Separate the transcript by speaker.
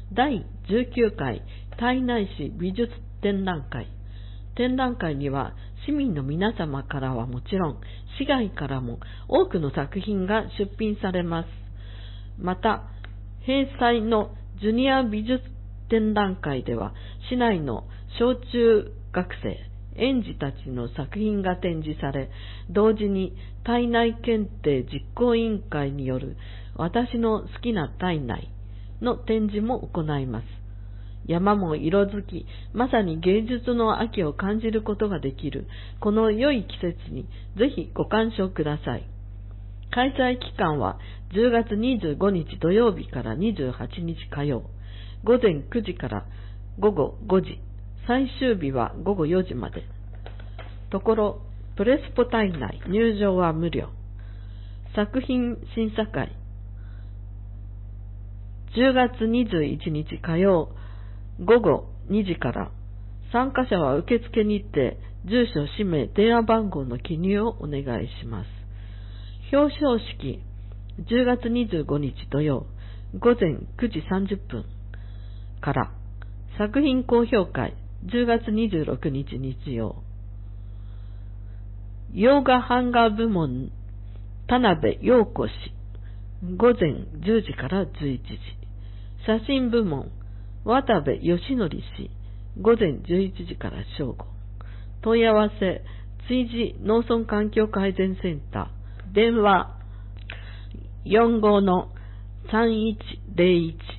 Speaker 1: 第19回胎内市美術展覧会。展覧会には市民の皆様からはもちろん、市外からも多くの作品が出品されます。また、閉催のジュニア美術展覧会では、市内の小中学生、園児たちの作品が展示され、同時に胎内検定実行委員会による私の好きな胎内の展示も行います。山も色づき、まさに芸術の秋を感じることができる、この良い季節にぜひご鑑賞ください。開催期間は10月25日土曜日から28日火曜、午前9時から午後5時、最終日は午後4時まで。ところ、プレスポ胎内入場は無料。作品審査会、10月21日火曜、午後2時から、参加者は受付にて、住所、氏名、電話番号の記入をお願いします。表彰式、10月25日土曜、午前9時30分から、作品高評会、10月26日日曜、洋画版画部門、田辺陽子氏、午前10時から11時、写真部門、渡部義則氏、午前11時から正午。問い合わせ、築地農村環境改善センター、電話 45-3101